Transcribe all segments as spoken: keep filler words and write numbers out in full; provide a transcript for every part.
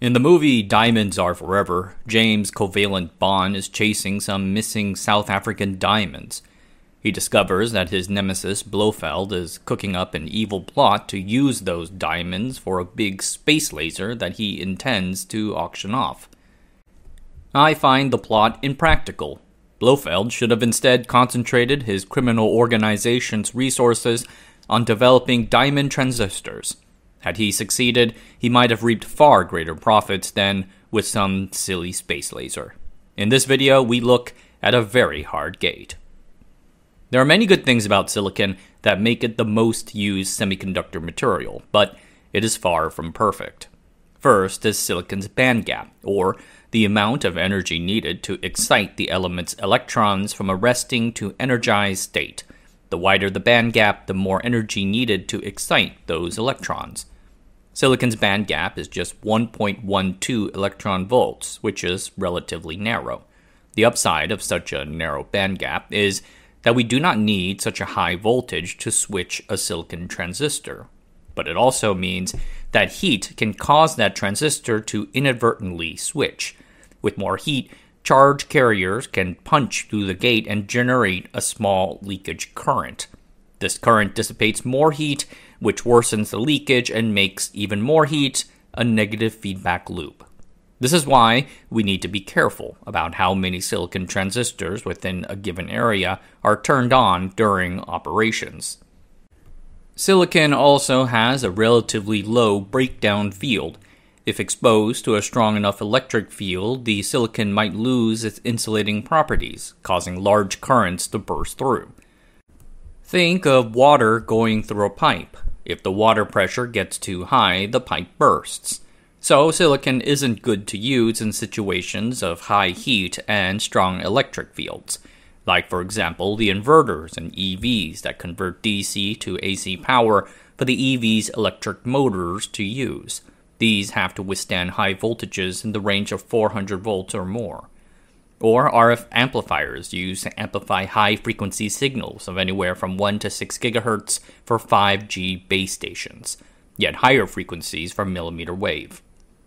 In the movie Diamonds Are Forever, James Covalent Bond is chasing some missing South African diamonds. He discovers that his nemesis Blofeld is cooking up an evil plot to use those diamonds for a big space laser that he intends to auction off. I find the plot impractical. Blofeld should have instead concentrated his criminal organization's resources on developing diamond transistors. Had he succeeded, he might have reaped far greater profits than with some silly space laser. In this video, we look at a very hard gate. There are many good things about silicon that make it the most used semiconductor material, but it is far from perfect. First is silicon's bandgap, or the amount of energy needed to excite the element's electrons from a resting to energized state. The wider the bandgap, the more energy needed to excite those electrons. Silicon's bandgap is just one point one two electron volts, which is relatively narrow. The upside of such a narrow bandgap is that we do not need such a high voltage to switch a silicon transistor. But it also means that heat can cause that transistor to inadvertently switch. With more heat, charge carriers can punch through the gate and generate a small leakage current. This current dissipates more heat, which worsens the leakage and makes even more heat, a negative feedback loop. This is why we need to be careful about how many silicon transistors within a given area are turned on during operations. Silicon also has a relatively low breakdown field. If exposed to a strong enough electric field, the silicon might lose its insulating properties, causing large currents to burst through. Think of water going through a pipe. If the water pressure gets too high, the pipe bursts. So silicon isn't good to use in situations of high heat and strong electric fields, like for example the inverters in E Vs that convert D C to A C power for the E V's electric motors to use. These have to withstand high voltages in the range of four hundred volts or more. Or R F amplifiers used to amplify high-frequency signals of anywhere from one to six gigahertz for five G base stations, yet higher frequencies for millimeter wave.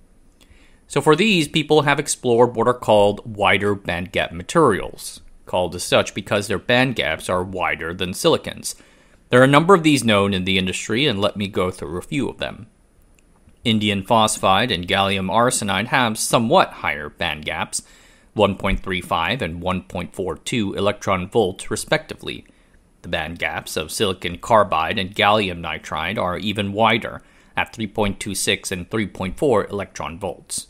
So for these, people have explored what are called wider bandgap materials, called as such because their bandgaps are wider than silicon's. There are a number of these known in the industry, and let me go through a few of them. Indium phosphide and gallium arsenide have somewhat higher bandgaps, one point three five and one point four two electron volts respectively. The bandgaps of silicon carbide and gallium nitride are even wider, at three point two six and three point four electron volts.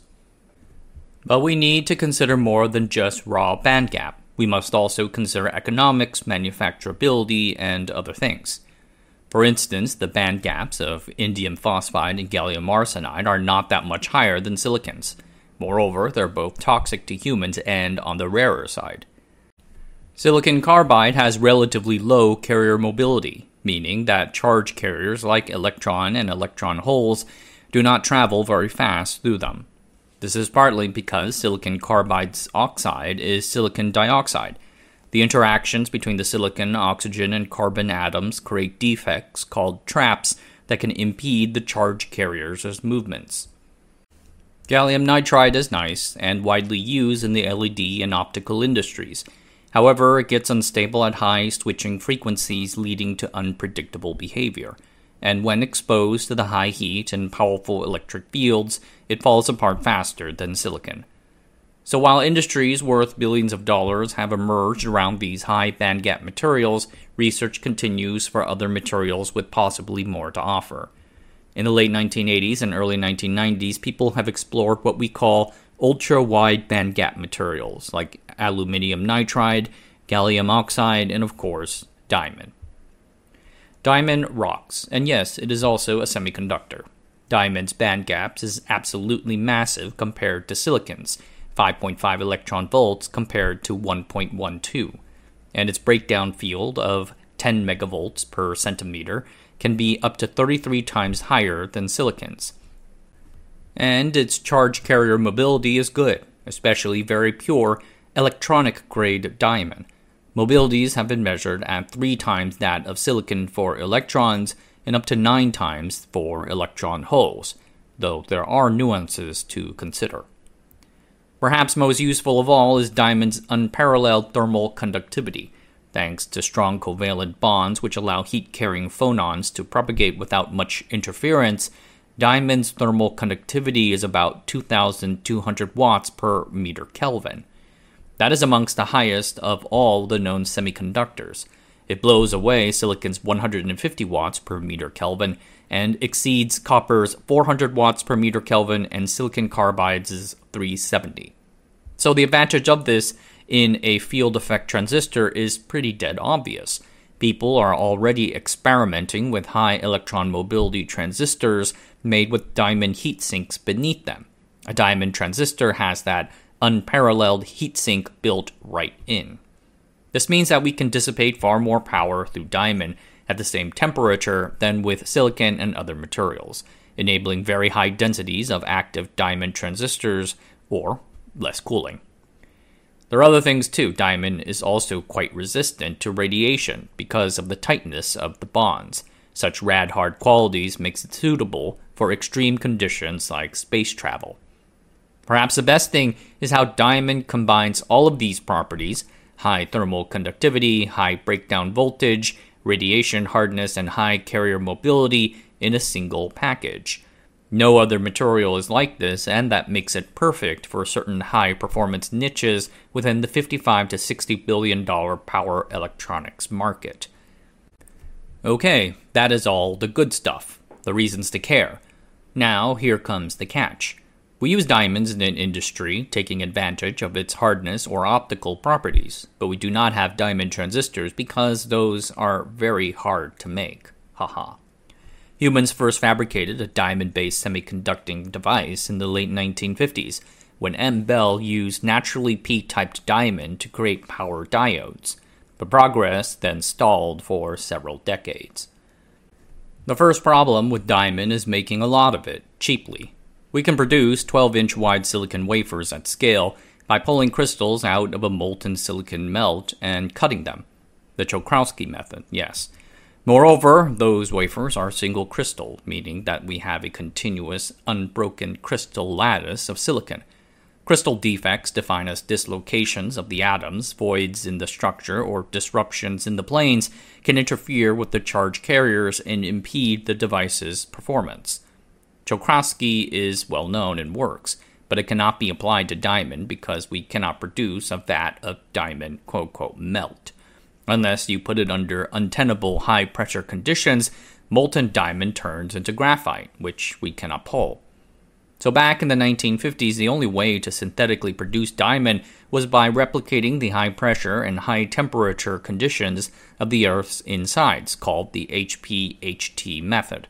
But we need to consider more than just raw bandgap. We must also consider economics, manufacturability, and other things. For instance, the bandgaps of indium phosphide and gallium arsenide are not that much higher than silicon's. Moreover, they're both toxic to humans and on the rarer side. Silicon carbide has relatively low carrier mobility, meaning that charge carriers like electron and electron holes do not travel very fast through them. This is partly because silicon carbide's oxide is silicon dioxide. The interactions between the silicon, oxygen, and carbon atoms create defects called traps that can impede the charge carriers' movements. Gallium nitride is nice and widely used in the L E D and optical industries. However, it gets unstable at high switching frequencies, leading to unpredictable behavior. And when exposed to the high heat and powerful electric fields, it falls apart faster than silicon. So while industries worth billions of dollars have emerged around these high bandgap materials, research continues for other materials with possibly more to offer. In the late nineteen eighties and early nineteen nineties, people have explored what we call ultra-wide bandgap materials, like aluminium nitride, gallium oxide, and of course, diamond. Diamond rocks, and yes, it is also a semiconductor. Diamond's bandgaps is absolutely massive compared to silicon's, five point five electron volts compared to one point one two, and its breakdown field of ten megavolts per centimeter can be up to thirty-three times higher than silicon's. And its charge carrier mobility is good, especially very pure electronic-grade diamond. Mobilities have been measured at three times that of silicon for electrons and up to nine times for electron holes. though there are nuances to consider. Perhaps most useful of all is diamond's unparalleled thermal conductivity, thanks to strong covalent bonds which allow heat-carrying phonons to propagate without much interference. Diamond's thermal conductivity is about two thousand two hundred watts per meter Kelvin. That is amongst the highest of all the known semiconductors. It blows away silicon's one hundred fifty watts per meter Kelvin and exceeds copper's four hundred watts per meter Kelvin and silicon carbide's three hundred seventy. So the advantage of this in a field effect transistor is pretty dead obvious. People are already experimenting with high electron mobility transistors made with diamond heat sinks beneath them. A diamond transistor has that unparalleled heat sink built right in. This means that we can dissipate far more power through diamond at the same temperature than with silicon and other materials, enabling very high densities of active diamond transistors or less cooling. There are other things too. Diamond is also quite resistant to radiation because of the tightness of the bonds. Such rad-hard qualities makes it suitable for extreme conditions like space travel. Perhaps the best thing is how diamond combines all of these properties: high thermal conductivity, high breakdown voltage, radiation hardness, and high carrier mobility in a single package. No other material is like this, and that makes it perfect for certain high-performance niches within the fifty-five to sixty billion dollars power electronics market. Okay, that is all the good stuff, the reasons to care. Now, here comes the catch. We use diamonds in an industry taking advantage of its hardness or optical properties, but we do not have diamond transistors because those are very hard to make. Haha. Humans first fabricated a diamond-based semiconducting device in the late nineteen fifties, when M. Bell used naturally p-typed diamond to create power diodes. But progress then stalled for several decades. The first problem with diamond is making a lot of it, cheaply. We can produce twelve-inch wide silicon wafers at scale by pulling crystals out of a molten silicon melt and cutting them. The Czochralski method, yes. Moreover, those wafers are single crystal, meaning that we have a continuous, unbroken crystal lattice of silicon. Crystal defects defined as dislocations of the atoms, voids in the structure, or disruptions in the planes can interfere with the charge carriers and impede the device's performance. Czochralski is well known and works, but it cannot be applied to diamond because we cannot produce a vat of diamond quote-unquote melt. Unless you put it under untenable high-pressure conditions, molten diamond turns into graphite, which we cannot pull. So back in the nineteen fifties, the only way to synthetically produce diamond was by replicating the high-pressure and high-temperature conditions of the Earth's insides, called the H P H T method.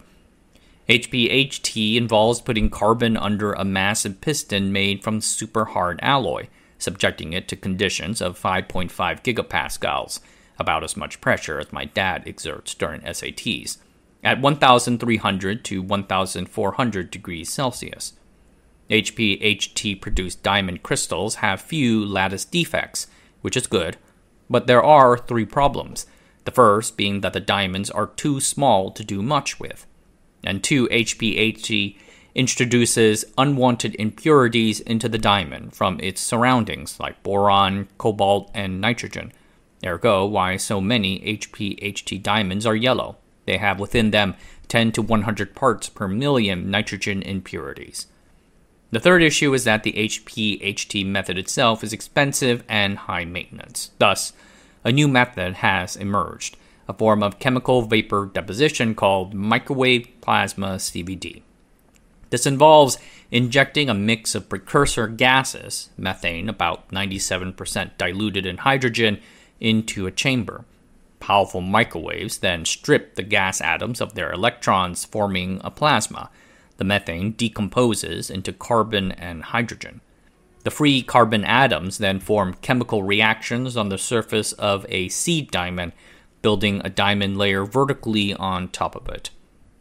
H P H T involves putting carbon under a massive piston made from super-hard alloy, subjecting it to conditions of five point five gigapascals, about as much pressure as my dad exerts during S A Ts, at one thousand three hundred to one thousand four hundred degrees Celsius. H P H T-produced diamond crystals have few lattice defects, which is good, but there are three problems. The first being that the diamonds are too small to do much with. And two, H P H T introduces unwanted impurities into the diamond from its surroundings, like boron, cobalt, and nitrogen. Ergo, why so many H P H T diamonds are yellow. They have within them ten to one hundred parts per million nitrogen impurities. The third issue is that the H P H T method itself is expensive and high maintenance. Thus, a new method has emerged, a form of chemical vapor deposition called microwave plasma C V D. This involves injecting a mix of precursor gases, methane about ninety-seven percent diluted in hydrogen, into a chamber. Powerful microwaves then strip the gas atoms of their electrons, forming a plasma. The methane decomposes into carbon and hydrogen. The free carbon atoms then form chemical reactions on the surface of a seed diamond, building a diamond layer vertically on top of it.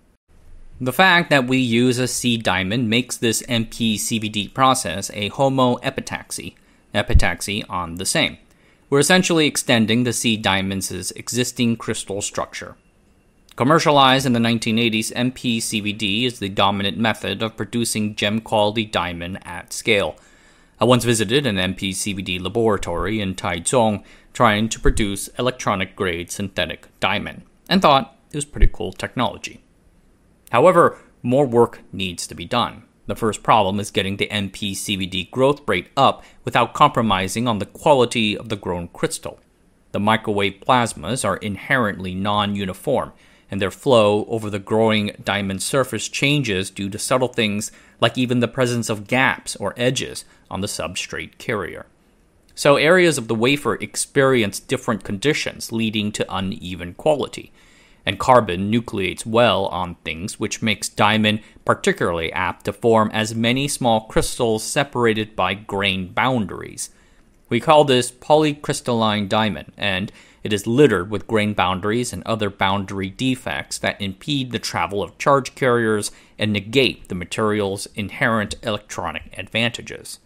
The fact that we use a seed diamond makes this M P C V D process a homoepitaxy, epitaxy on the same. We're essentially extending the seed diamond's existing crystal structure. Commercialized in the nineteen eighties, M P C V D is the dominant method of producing gem-quality diamond at scale. I once visited an M P C V D laboratory in Taichung trying to produce electronic-grade synthetic diamond, and thought it was pretty cool technology. However, more work needs to be done. The first problem is getting the M P C V D growth rate up without compromising on the quality of the grown crystal. The microwave plasmas are inherently non-uniform, and their flow over the growing diamond surface changes due to subtle things like even the presence of gaps or edges on the substrate carrier. So areas of the wafer experience different conditions, leading to uneven quality. And carbon nucleates well on things, which makes diamond particularly apt to form as many small crystals separated by grain boundaries. We call this polycrystalline diamond, and it is littered with grain boundaries and other boundary defects that impede the travel of charge carriers and negate the material's inherent electronic advantages.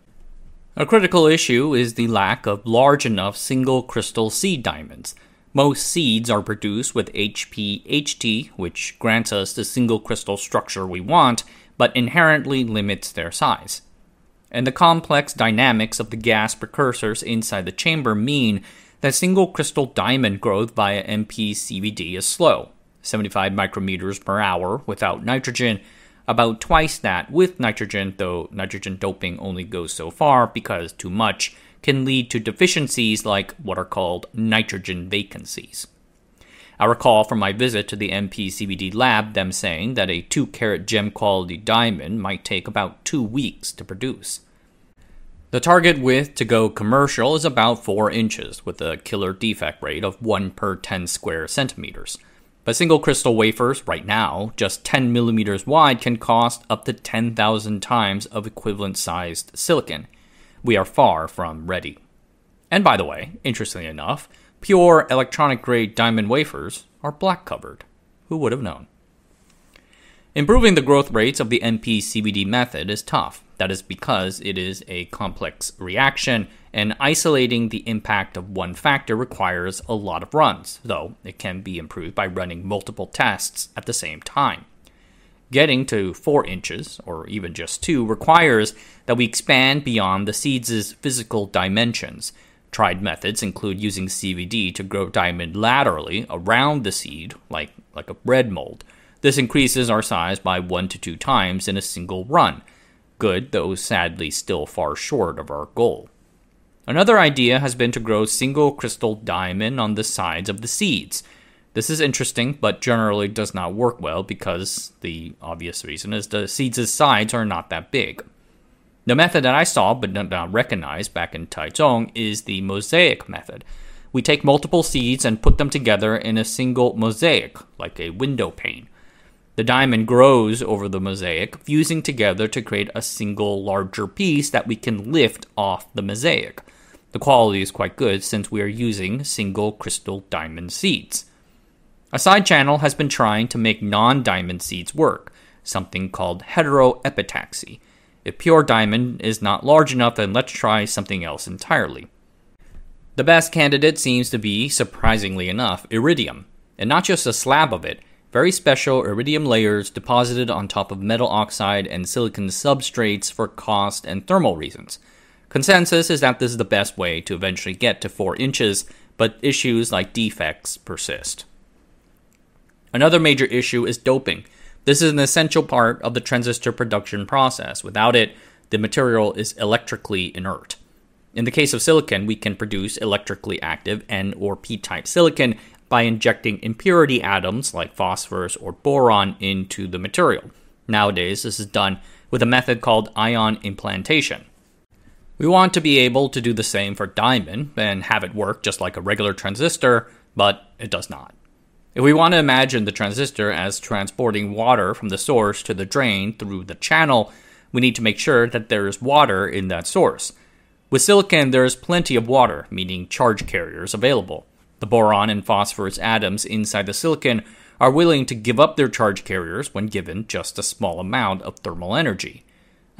A critical issue is the lack of large enough single crystal seed diamonds. Most seeds are produced with H P H T, which grants us the single crystal structure we want, but inherently limits their size. And the complex dynamics of the gas precursors inside the chamber mean that single crystal diamond growth via M P C V D is slow, seventy-five micrometers per hour without nitrogen, about twice that with nitrogen, though nitrogen doping only goes so far because too much can lead to deficiencies like what are called nitrogen vacancies. I recall from my visit to the M P C V D lab them saying that a two carat gem quality diamond might take about two weeks to produce. The target width to go commercial is about four inches, with a killer defect rate of one per ten square centimeters. But single crystal wafers, right now, just ten millimeters wide, can cost up to ten thousand times of equivalent sized silicon. We are far from ready. And by the way, interestingly enough, pure electronic-grade diamond wafers are black-covered. Who would have known? Improving the growth rates of the M P C V D method is tough. That is because it is a complex reaction, and isolating the impact of one factor requires a lot of runs, though it can be improved by running multiple tests at the same time. Getting to four inches, or even just two, requires that we expand beyond the seeds' physical dimensions. Tried methods include using C V D to grow diamond laterally around the seed, like, like a bread mold. This increases our size by one to two times in a single run. Good, though sadly still far short of our goal. Another idea has been to grow single crystal diamond on the sides of the seeds. This is interesting, but generally does not work well because the obvious reason is the seeds' sides are not that big. The method that I saw but did not recognize back in Taichung is the mosaic method. We take multiple seeds and put them together in a single mosaic, like a window pane. The diamond grows over the mosaic, fusing together to create a single larger piece that we can lift off the mosaic. The quality is quite good since we are using single crystal diamond seeds. A side channel has been trying to make non-diamond seeds work, something called heteroepitaxy. If pure diamond is not large enough, then let's try something else entirely. The best candidate seems to be, surprisingly enough, iridium, and not just a slab of it, very special iridium layers deposited on top of metal oxide and silicon substrates for cost and thermal reasons. Consensus is that this is the best way to eventually get to four inches, but issues like defects persist. Another major issue is doping. This is an essential part of the transistor production process. Without it, the material is electrically inert. In the case of silicon, we can produce electrically active N or P-type silicon by injecting impurity atoms like phosphorus or boron into the material. Nowadays, this is done with a method called ion implantation. We want to be able to do the same for diamond and have it work just like a regular transistor, but it does not. If we want to imagine the transistor as transporting water from the source to the drain through the channel, we need to make sure that there is water in that source. With silicon, there is plenty of water, meaning charge carriers, available. The boron and phosphorus atoms inside the silicon are willing to give up their charge carriers when given just a small amount of thermal energy.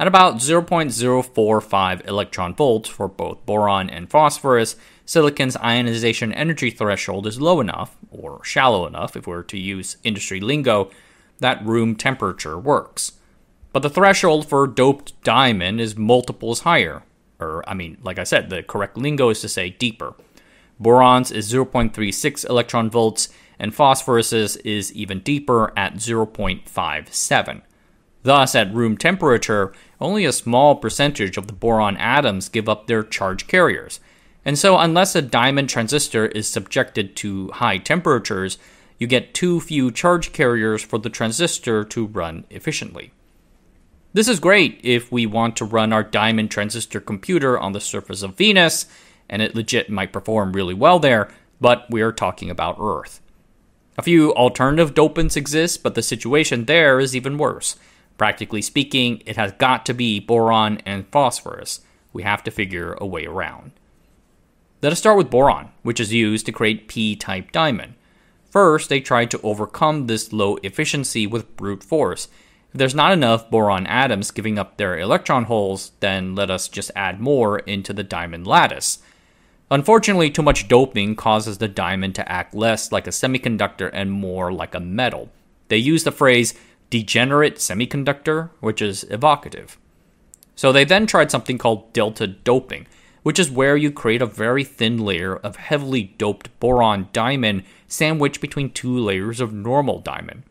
At about zero point zero four five electron volts for both boron and phosphorus, silicon's ionization energy threshold is low enough, or shallow enough if we're to use industry lingo, that room temperature works. But the threshold for doped diamond is multiples higher. Or, I mean, like I said, the correct lingo is to say deeper. Boron's is zero point three six electron volts, and phosphorus's is even deeper at zero point five seven. Thus, at room temperature, only a small percentage of the boron atoms give up their charge carriers. And so, unless a diamond transistor is subjected to high temperatures, you get too few charge carriers for the transistor to run efficiently. This is great if we want to run our diamond transistor computer on the surface of Venus, and it legit might perform really well there, but we're talking about Earth. A few alternative dopants exist, but the situation there is even worse. Practically speaking, it has got to be boron and phosphorus. We have to figure a way around. Let us start with boron, which is used to create P-type diamond. First, they tried to overcome this low efficiency with brute force. If there's not enough boron atoms giving up their electron holes, then let us just add more into the diamond lattice. Unfortunately, too much doping causes the diamond to act less like a semiconductor and more like a metal. They use the phrase degenerate semiconductor, which is evocative. So they then tried something called delta doping, which is where you create a very thin layer of heavily doped boron diamond sandwiched between two layers of normal diamond.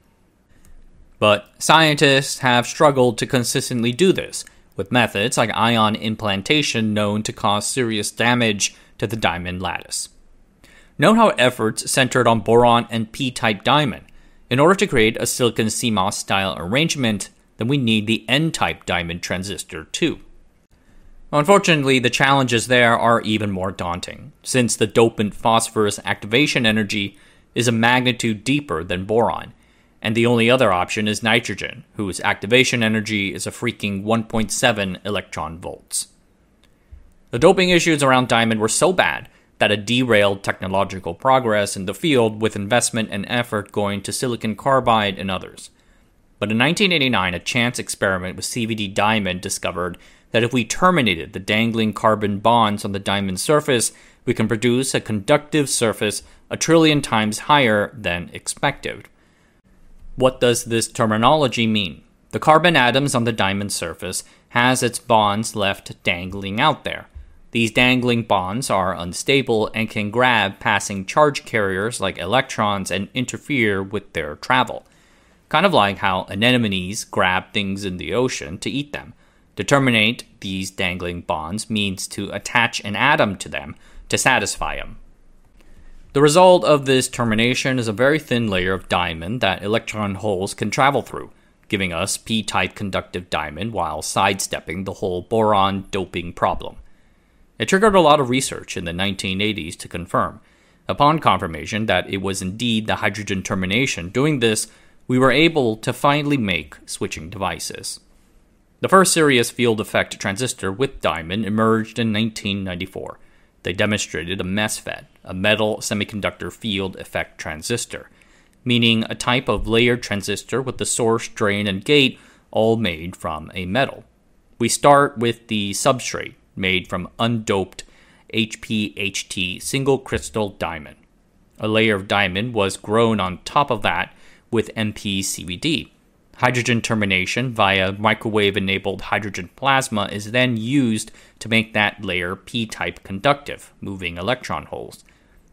But scientists have struggled to consistently do this, with methods like ion implantation known to cause serious damage to the diamond lattice. Note how efforts centered on boron and P-type diamond. In order to create a silicon C MOS style arrangement, then we need the N-type diamond transistor too. Unfortunately, the challenges there are even more daunting, since the dopant phosphorus activation energy is a magnitude deeper than boron, and the only other option is nitrogen, whose activation energy is a freaking one point seven electron volts. The doping issues around diamond were so bad that it derailed technological progress in the field, with investment and effort going to silicon carbide and others. But in nineteen eighty-nine, a chance experiment with C V D diamond discovered that if we terminated the dangling carbon bonds on the diamond surface, we can produce a conductive surface a trillion times higher than expected. What does this terminology mean? The carbon atoms on the diamond surface has its bonds left dangling out there. These dangling bonds are unstable and can grab passing charge carriers like electrons and interfere with their travel. Kind of like how anemones grab things in the ocean to eat them. To terminate these dangling bonds means to attach an atom to them to satisfy them. The result of this termination is a very thin layer of diamond that electron holes can travel through, giving us P-type conductive diamond while sidestepping the whole boron doping problem. It triggered a lot of research in the nineteen eighties to confirm. Upon confirmation that it was indeed the hydrogen termination doing this, we were able to finally make switching devices. The first serious field effect transistor with diamond emerged in nineteen ninety-four. They demonstrated a MESFET, a metal semiconductor field effect transistor, meaning a type of layered transistor with the source, drain, and gate all made from a metal. We start with the substrate, made from undoped H P H T single crystal diamond. A layer of diamond was grown on top of that with M P C V D. Hydrogen termination via microwave-enabled hydrogen plasma is then used to make that layer P-type conductive, moving electron holes.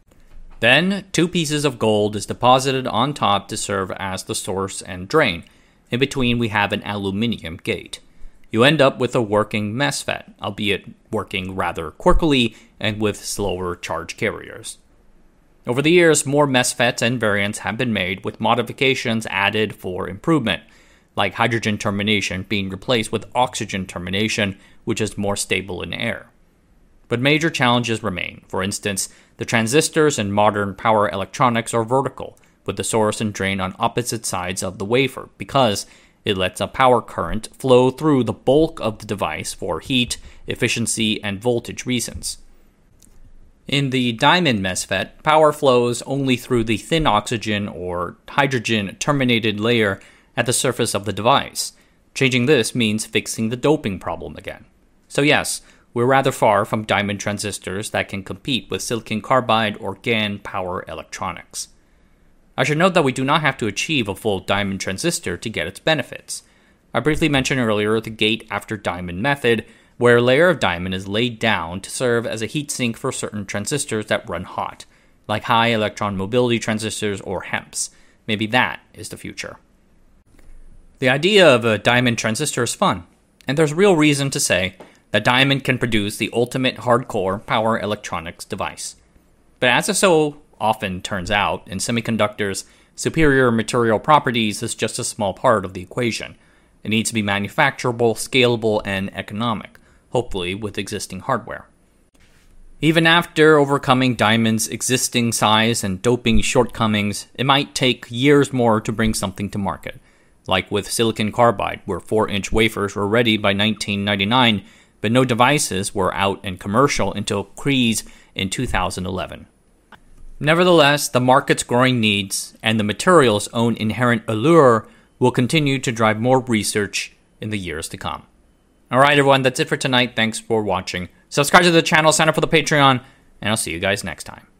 Then, two pieces of gold is deposited on top to serve as the source and drain. In between, we have an aluminium gate. You end up with a working MESFET, albeit working rather quirkily and with slower charge carriers. Over the years, more MESFETs and variants have been made with modifications added for improvement, like hydrogen termination being replaced with oxygen termination, which is more stable in air. But major challenges remain. For instance, the transistors in modern power electronics are vertical, with the source and drain on opposite sides of the wafer, because it lets a power current flow through the bulk of the device for heat, efficiency, and voltage reasons. In the diamond MESFET, power flows only through the thin oxygen or hydrogen terminated layer at the surface of the device. Changing this means fixing the doping problem again. So yes, we're rather far from diamond transistors that can compete with silicon carbide or GaN power electronics. I should note that we do not have to achieve a full diamond transistor to get its benefits. I briefly mentioned earlier the gate after diamond method, where a layer of diamond is laid down to serve as a heatsink for certain transistors that run hot, like high electron mobility transistors or HEMTs. Maybe that is the future. The idea of a diamond transistor is fun, and there's real reason to say that diamond can produce the ultimate hardcore power electronics device. But as it so often turns out in semiconductors, superior material properties is just a small part of the equation. It needs to be manufacturable, scalable, and economic, hopefully with existing hardware. Even after overcoming diamond's existing size and doping shortcomings, it might take years more to bring something to market, like with silicon carbide, where four-inch wafers were ready by nineteen ninety-nine, but no devices were out and commercial until Cree in two thousand eleven. Nevertheless, the market's growing needs and the material's own inherent allure will continue to drive more research in the years to come. Alright everyone, that's it for tonight. Thanks for watching. Subscribe to the channel, sign up for the Patreon, and I'll see you guys next time.